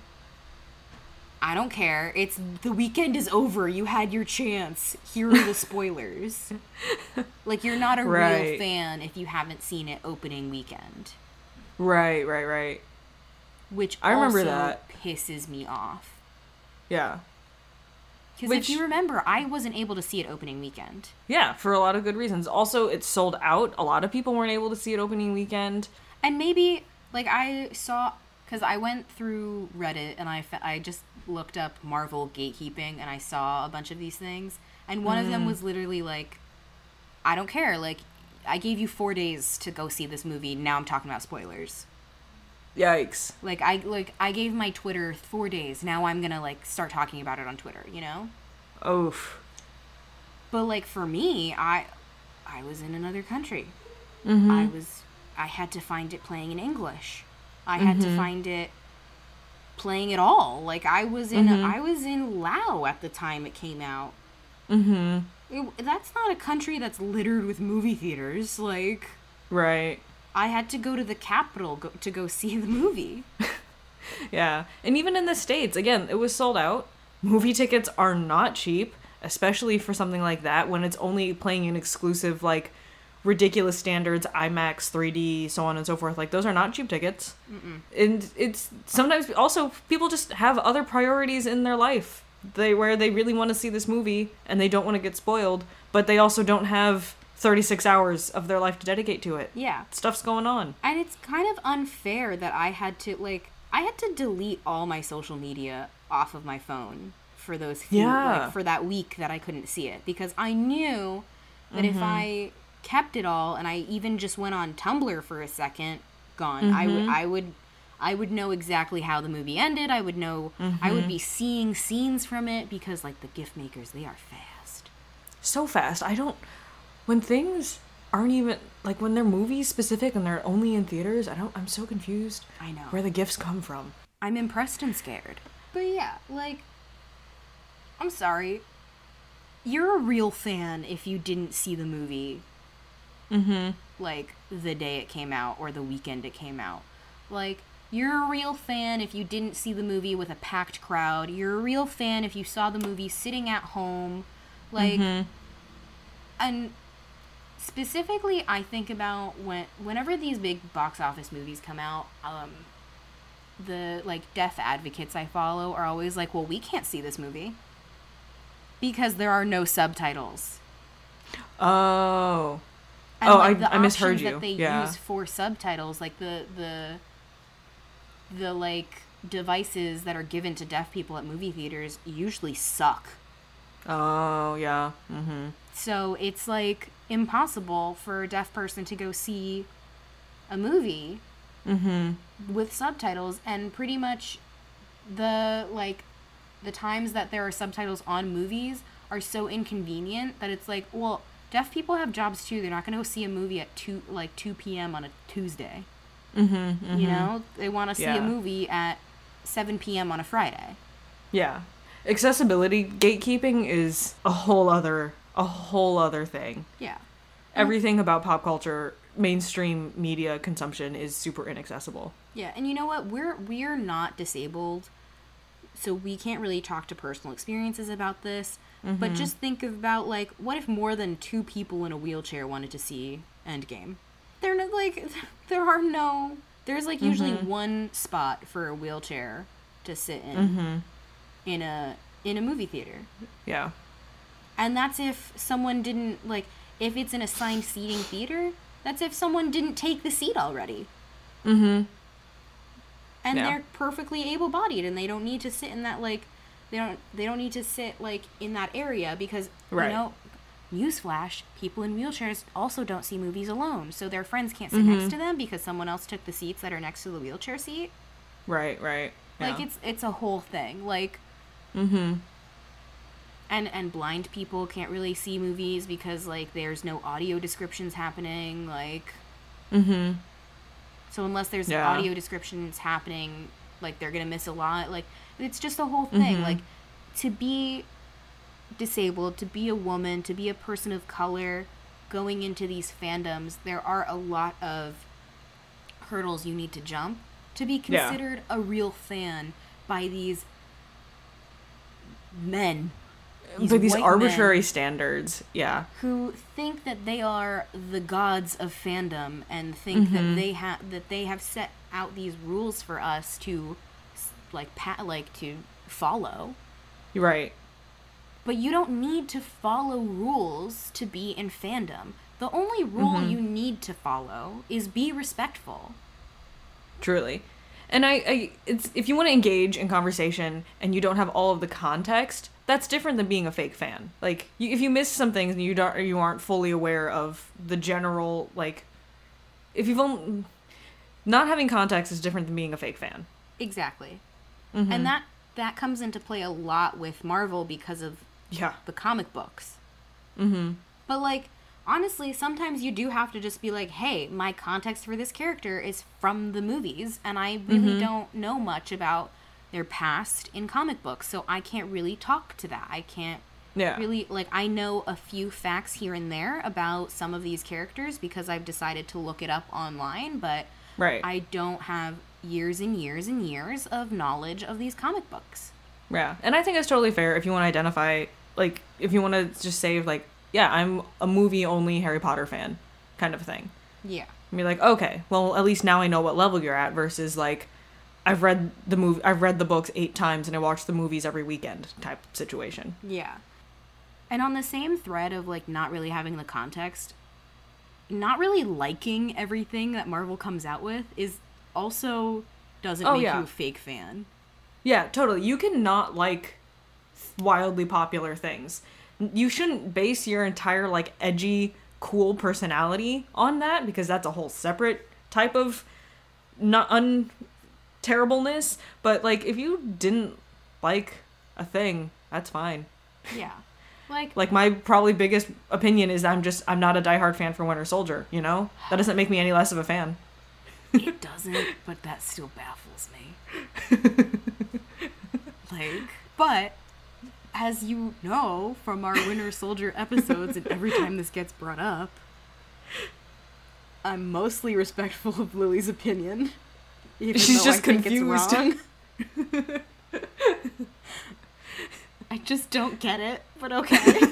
I don't care. It's the weekend is over. You had your chance. Here are the spoilers. Like, you're not a right. real fan if you haven't seen it opening weekend.
Right, right, right.
Which
I remember
also
that.
pisses me off.
Yeah.
Because if you remember, I wasn't able to see it opening weekend.
Yeah, for a lot of good reasons. Also, it sold out. A lot of people weren't able to see it opening weekend.
And maybe, like, I saw, because I went through Reddit and I, I just looked up Marvel gatekeeping and I saw a bunch of these things. And one mm. of them was literally like, I don't care. Like, I gave you four days to go see this movie. Now I'm talking about spoilers.
Yikes.
Like, I like I gave my Twitter four days. Now I'm going to, like, start talking about it on Twitter, you know?
Oof.
But, like, for me, I I was in another country.
Mm-hmm.
I was... I had to find it playing in English. I had mm-hmm. to find it playing at all. Like, I was in mm-hmm. I was in Laos at the time it came out.
Mm-hmm.
It, that's not a country that's littered with movie theaters. Like...
Right.
I had to go to the capital go- to go see the movie.
Yeah. And even in the States, again, it was sold out. Movie tickets are not cheap, especially for something like that when it's only playing in exclusive, like, ridiculous standards, IMAX, three D, so on and so forth. Like, those are not cheap tickets.
Mm-mm.
And it's sometimes also people just have other priorities in their life. They where they really want to see this movie and they don't want to get spoiled, but they also don't have thirty-six hours of their life to dedicate to it.
Yeah.
Stuff's going on.
And it's kind of unfair that I had to, like, I had to delete all my social media off of my phone for those few,
yeah.
like, for that week that I couldn't see it. Because I knew that mm-hmm. if I kept it all and I even just went on Tumblr for a second, gone. Mm-hmm. I would, I would, I would know exactly how the movie ended. I would know, mm-hmm. I would be seeing scenes from it because, like, the gift makers, they are fast.
So fast. I don't... When things aren't even, like, when they're movie specific and they're only in theaters, I don't, I'm so confused.
I know.
Where the gifts come from.
I'm impressed and scared. But yeah, like, I'm sorry. You're a real fan if you didn't see the movie,
mm-hmm.
like, the day it came out or the weekend it came out. Like, you're a real fan if you didn't see the movie with a packed crowd. You're a real fan if you saw the movie sitting at home. Like,
mm-hmm.
and... Specifically, I think about when whenever these big box office movies come out, um, the, like, deaf advocates I follow are always like, well, we can't see this movie because there are no subtitles.
Oh.
And,
oh,
like,
I, I misheard you.
That they
yeah.
use for subtitles, like the, the, the, like, devices that are given to deaf people at movie theaters usually suck.
Oh, yeah. Mm-hmm.
So it's, like, impossible for a deaf person to go see a movie
mm-hmm.
with subtitles, and pretty much the, like, the times that there are subtitles on movies are so inconvenient that it's like, well, deaf people have jobs too. They're not going to go see a movie at two, like, two p.m. on a Tuesday.
Mm-hmm, mm-hmm.
You know? They want to see
yeah.
a movie at seven p.m. on a Friday.
Yeah. Accessibility gatekeeping is a whole other a whole other thing.
Yeah.
Everything about pop culture, mainstream media consumption is super inaccessible.
Yeah, and you know what? We're we're not disabled, so we can't really talk to personal experiences about this. Mm-hmm. But just think about, like, what if more than two people in a wheelchair wanted to see Endgame? They're not, like, there are no... There's, like, usually mm-hmm. one spot for a wheelchair to sit in.
Mm-hmm.
in a in a movie theater.
Yeah.
And that's if someone didn't, like, if it's an assigned seating theater, that's if someone didn't take the seat already.
Mm-hmm.
And
yeah.
they're perfectly able-bodied and they don't need to sit in that, like, they don't they don't need to sit, like, in that area because,
right.
you know, newsflash, people in wheelchairs also don't see movies alone, so their friends can't sit
Mm-hmm.
next to them because someone else took the seats that are next to the wheelchair seat.
Right, right. Yeah.
Like, it's it's a whole thing. Like,
mm-hmm.
and and blind people can't really see movies because, like, there's no audio descriptions happening. Like,
Mm-hmm.
so unless there's
Yeah.
audio descriptions happening, like, they're gonna miss a lot. Like, it's just a whole thing.
Mm-hmm.
Like, to be disabled, to be a woman, to be a person of color, going into these fandoms, there are a lot of hurdles you need to jump to be
Yeah.
considered a real fan by these men.
But these
white
arbitrary
men
standards, yeah.
who think that they are the gods of fandom and think
Mm-hmm.
that they have that they have set out these rules for us to like pa- like to follow.
You're right.
But you don't need to follow rules to be in fandom. The only rule
Mm-hmm.
you need to follow is be respectful.
Truly. And I, I it's if you want to engage in conversation and you don't have all of the context, that's different than being a fake fan. Like, you, if you miss some things and you don't, or you aren't fully aware of the general, like, if you've only, not having context is different than being a fake fan.
Exactly.
Mm-hmm.
And that that comes into play a lot with Marvel because of
Yeah.
the comic books.
Mm-hmm.
But, like, honestly, sometimes you do have to just be like, hey, my context for this character is from the movies, and I really
Mhm.
don't know much about their past in comic books, so I can't really talk to that. I can't
Yeah.
really, like, I know a few facts here and there about some of these characters because I've decided to look it up online, but
Right.
I don't have years and years and years of knowledge of these comic books.
Yeah. And I think it's totally fair if you want to identify, like, if you want to just say, like, yeah, I'm a movie-only Harry Potter fan kind of thing.
Yeah.
And be like, okay, well, at least now I know what level you're at versus, like, I've read the movie, I've read the books eight times and I watch the movies every weekend type situation.
Yeah. And on the same thread of, like, not really having the context, not really liking everything that Marvel comes out with is also doesn't
Oh,
make
yeah.
you a fake fan.
Yeah, totally. You can not like wildly popular things. You shouldn't base your entire, like, edgy, cool personality on that because that's a whole separate type of not un terribleness. But, like, if you didn't like a thing, that's fine.
Yeah. Like,
Like, my probably biggest opinion is I'm just, I'm not a diehard fan for Winter Soldier, you know? That doesn't make me any less of a fan.
it doesn't, but that still baffles me. Like, but as you know from our Winter Soldier episodes and every time this gets brought up, I'm mostly respectful of Lily's opinion. Even
She's
though
just
I think
confused.
It's wrong. I just don't get it, but okay.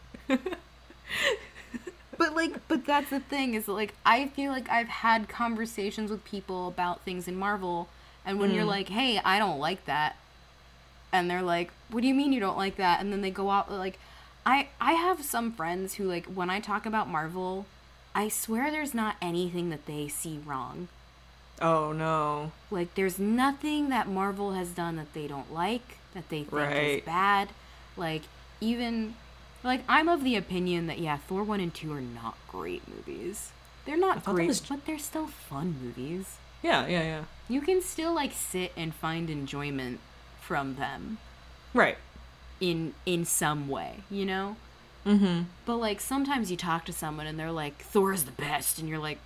But, like, but that's the thing, is that, like, I feel like I've had conversations with people about things in Marvel, and when
Mm.
you're like, hey, I don't like that, and they're like, what do you mean you don't like that? And then they go out, like, I, I have some friends who, like, when I talk about Marvel, I swear there's not anything that they see wrong.
Oh, no.
Like, there's nothing that Marvel has done that they don't like, that they think
Right.
is bad. Like, even, like, I'm of the opinion that, yeah, Thor one and two are not great movies. They're
I
not
thought that
great,
was-
but they're still fun movies.
Yeah, yeah, yeah.
You can still, like, sit and find enjoyment from them
Right.
in in some way, you know?
Mm-hmm.
But, like, sometimes you talk to someone and they're like, Thor is the best, and you're like,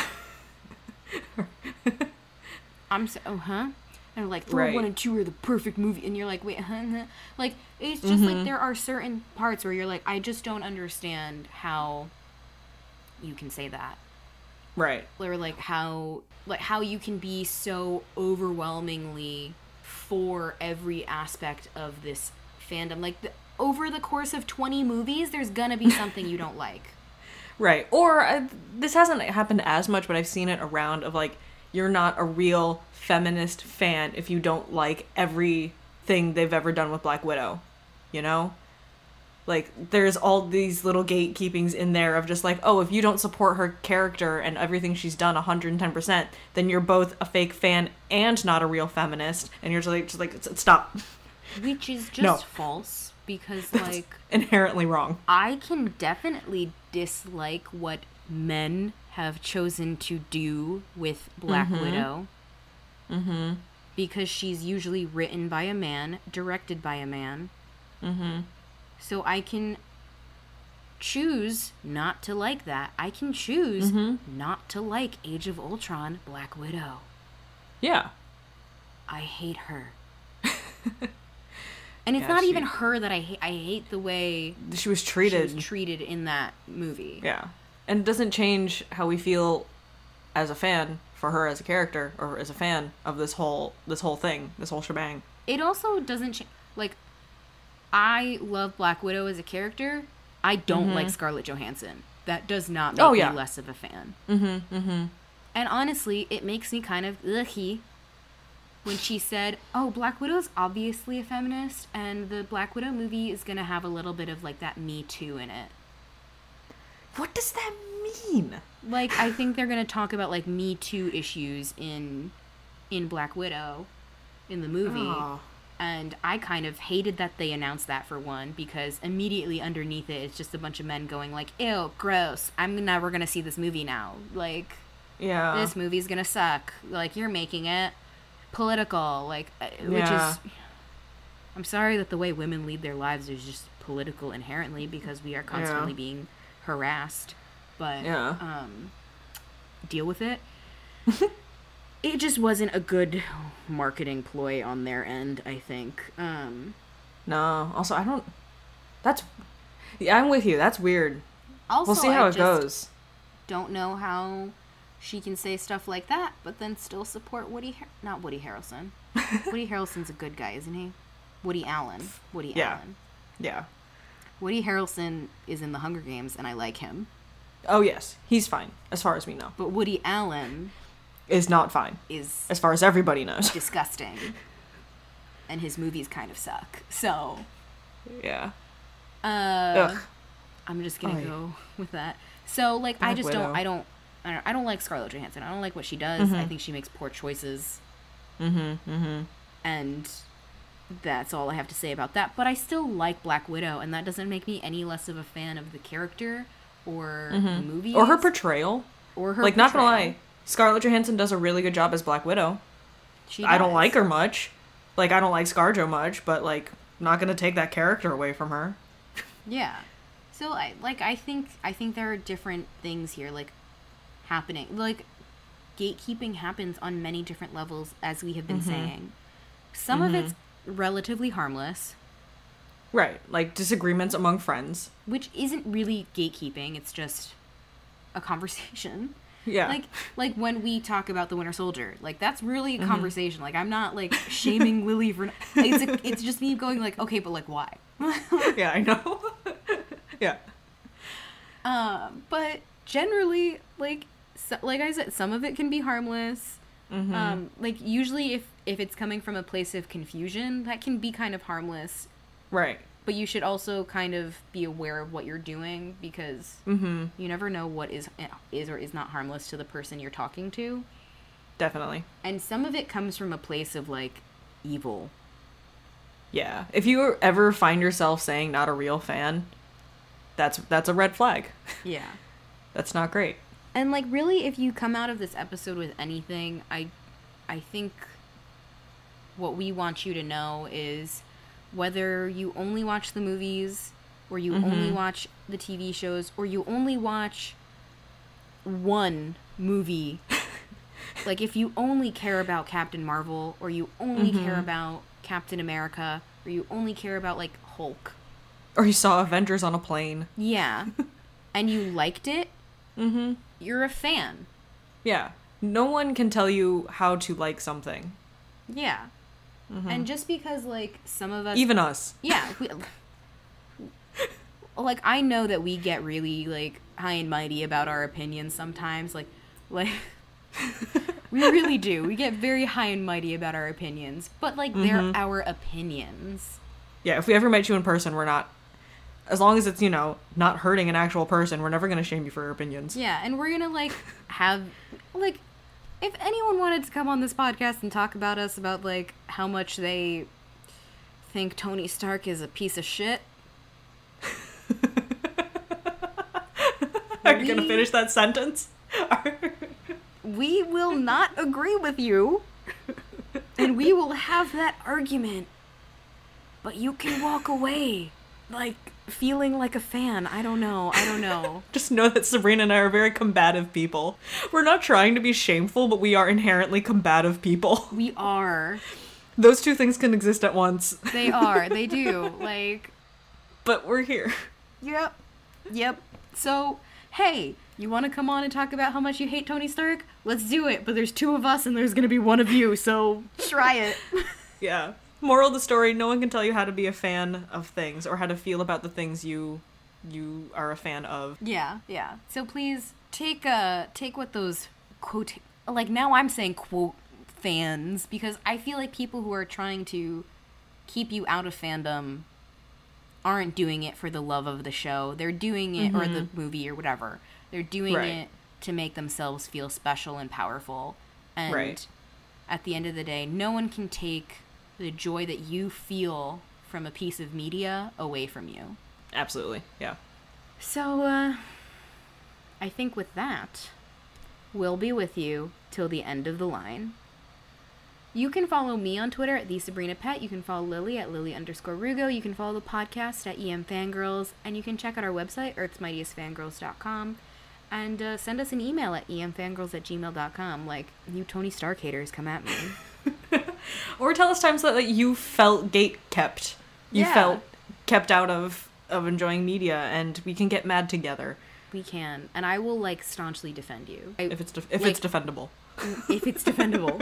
I'm so, oh, huh? And they're like, Thor
Right.
one and two are the perfect movie, and you're like, wait, huh? huh? Like, it's just, like, there are certain parts where you're like, I just don't understand how you can say that.
Right.
Or, like, how, like, how you can be so overwhelmingly for every aspect of this fandom. Like, the, over the course of twenty movies, there's gonna be something you don't like.
Right. Or, uh, this hasn't happened as much, but I've seen it around of, like, you're not a real feminist fan if you don't like everything they've ever done with Black Widow. You know? Like, there's all these little gatekeepings in there of just like, oh, if you don't support her character and everything she's done one hundred ten percent, then you're both a fake fan and not a real feminist. And you're just like, just like stop.
Which is just
No.
false. because,
That's
like...
inherently wrong.
I can definitely dislike what men have chosen to do with Black
mm-hmm.
Widow.
Mm-hmm.
Because she's usually written by a man, directed by a man.
Mm-hmm.
So I can choose not to like that. I can choose
mm-hmm.
not to like Age of Ultron Black Widow.
Yeah.
I hate her. And it's
yeah,
not
she,
even her that I hate. I hate the way
she was treated.
She was treated in that movie.
Yeah. And it doesn't change how we feel as a fan for her as a character or as a fan of this whole this whole thing, this whole shebang.
It also doesn't change. Like, I love Black Widow as a character. I don't
mm-hmm.
like Scarlett Johansson. That does not make
oh, yeah.
me less of a fan.
Mm-hmm. Mm-hmm.
And honestly, it makes me kind of ughy when she said, oh, Black Widow's obviously a feminist, and the Black Widow movie is going to have a little bit of, like, that Me Too in it.
What does that mean?
Like, I think they're going to talk about, like, Me Too issues in in Black Widow in the movie.
Oh.
And I kind of hated that they announced that, for one, because immediately underneath it, it's just a bunch of men going, like, ew, gross, I'm never going to see this movie now. Like,
yeah.
this movie's going to suck. Like, you're making it political, like, which
yeah.
is, I'm sorry that the way women lead their lives is just political inherently, because we are constantly
yeah.
being harassed, but
yeah.
um, deal with it. It just wasn't a good marketing ploy on their end, I think. Um,
no, also, I don't, that's, yeah, I'm with you, that's weird.
Also,
we'll see how
I
it goes.
Don't know how she can say stuff like that, but then still support Woody, Har- not Woody Harrelson. Woody Harrelson's a good guy, isn't he? Woody Allen. Woody
yeah.
Allen.
Yeah.
Woody Harrelson is in the Hunger Games, and I like him.
Oh, yes. He's fine, as far as we know.
But Woody Allen...
is not fine.
Is...
as far as everybody knows.
Disgusting. And his movies kind of suck. So...
yeah.
Uh...
Ugh.
I'm just gonna
Oy.
go with that. So, like,
Black
I just
Widow.
don't... I don't... I don't, I don't like Scarlett Johansson. I don't like what she does.
Mm-hmm.
I think she makes poor choices.
Mm-hmm, mm-hmm.
And that's all I have to say about that. But I still like Black Widow, and that doesn't make me any less of a fan of the character or
mm-hmm.
the movie.
Or her portrayal.
Or her
Like,
portrayal.
not gonna lie, Scarlett Johansson does a really good job as Black Widow.
She
I don't
does.
like her much. Like, I don't like ScarJo much, but, like, not gonna take that character away from her.
Yeah. So, I like, I think, I think there are different things here, like, happening. Like, gatekeeping happens on many different levels, as we have been
mm-hmm.
saying. Some
mm-hmm.
of it's relatively harmless.
Right. Like, disagreements among friends.
Which isn't really gatekeeping, it's just a conversation.
Yeah.
Like, like when we talk about the Winter Soldier, like, that's really a
mm-hmm.
conversation. Like, I'm not, like, shaming Lily for... Like, it's, a, it's just me going, like, okay, but, like, why?
Yeah, I know. Yeah.
Um, but generally, like, so, like I said, some of it can be harmless.
Mm-hmm.
Um, like, usually if, if it's coming from a place of confusion, that can be kind of harmless.
Right.
But you should also kind of be aware of what you're doing, because
mm-hmm.
you never know what is is or is not harmless to the person you're talking to.
Definitely.
And some of it comes from a place of, like, evil.
Yeah. If you ever find yourself saying not a real fan, that's that's a red flag.
Yeah.
That's not great.
And, like, really, if you come out of this episode with anything, I, I think what we want you to know is whether you only watch the movies, or you
mm-hmm.
only watch the T V shows, or you only watch one movie. Like, if you only care about Captain Marvel, or you only
mm-hmm.
care about Captain America, or you only care about, like, Hulk.
Or you saw Avengers on a plane.
Yeah. And you liked it,
mm-hmm.
you're a fan.
Yeah. No one can tell you how to like something.
Yeah.
Mm-hmm.
And just because, like, some of us...
Even us.
Yeah. We, like, I know that we get really, like, high and mighty about our opinions sometimes. Like, like... we really do. We get very high and mighty about our opinions. But, like,
mm-hmm.
they're our opinions.
Yeah, if we ever met you in person, we're not... As long as it's, you know, not hurting an actual person, we're never going to shame you for your opinions.
Yeah, and we're going to, like, have... Like, if anyone wanted to come on this podcast and talk about us about, like, how much they think Tony Stark is a piece of shit.
Are you going to finish that sentence?
We will not agree with you, and we will have that argument. But you can walk away, like, feeling like a fan. I don't know. I don't know.
Just know that Sabrina and I are very combative people. We're not trying to be shameful, but we are inherently combative people.
We are.
Those two things can exist at once.
They are. They do. Like...
But we're here.
Yep. Yep. So, hey, you want to come on and talk about how much you hate Tony Stark? Let's do it. But there's two of us and there's going to be one of you, so try it.
Yeah. Moral of the story, no one can tell you how to be a fan of things or how to feel about the things you you are a fan of.
Yeah, yeah. So please take uh take what those quote like now I'm saying quote fans because I feel like people who are trying to keep you out of fandom aren't doing it for the love of the show. They're doing it, mm-hmm. or the movie or whatever. They're doing right. it to make themselves feel special and powerful. And right. at the end of the day, no one can take the joy that you feel from a piece of media away from you.
Absolutely, yeah.
So, uh, I think with that, we'll be with you till the end of the line. You can follow me on Twitter at TheSabrinaPet. You can follow Lily at Lily underscore Rugo. You can follow the podcast at E M Fangirls. And you can check out our website, earths mightiest fangirls dot com. And uh, send us an email at e m fangirls at gmail dot com. Like, you Tony Stark haters, come at me.
Or tell us times that like, you felt gate kept. You
yeah.
felt kept out of, of enjoying media, and we can get mad together.
We can. And I will, like, staunchly defend you. I,
if it's de- if
like,
it's defendable.
If it's defendable.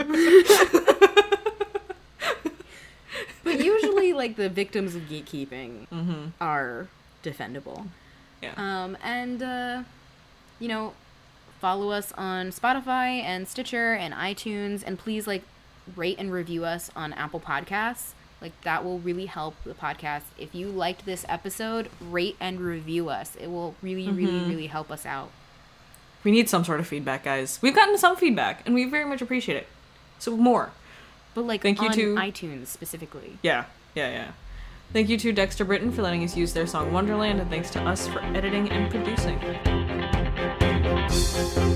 But usually, like, the victims of gatekeeping
mm-hmm.
are defendable.
Yeah.
Um, and, uh, you know, follow us on Spotify and Stitcher and iTunes, and please, like, rate and review us on Apple Podcasts. Like, that will really help the podcast. If you liked this episode, rate and review us. It will really, mm-hmm. really, really help us out.
We need some sort of feedback, guys. We've gotten some feedback, and we very much appreciate it. So, more.
But, like, Thank on you to... iTunes, specifically.
Yeah, yeah, yeah. Thank you to Dexter Britton for letting us use their song Wonderland, and thanks to us for editing and producing.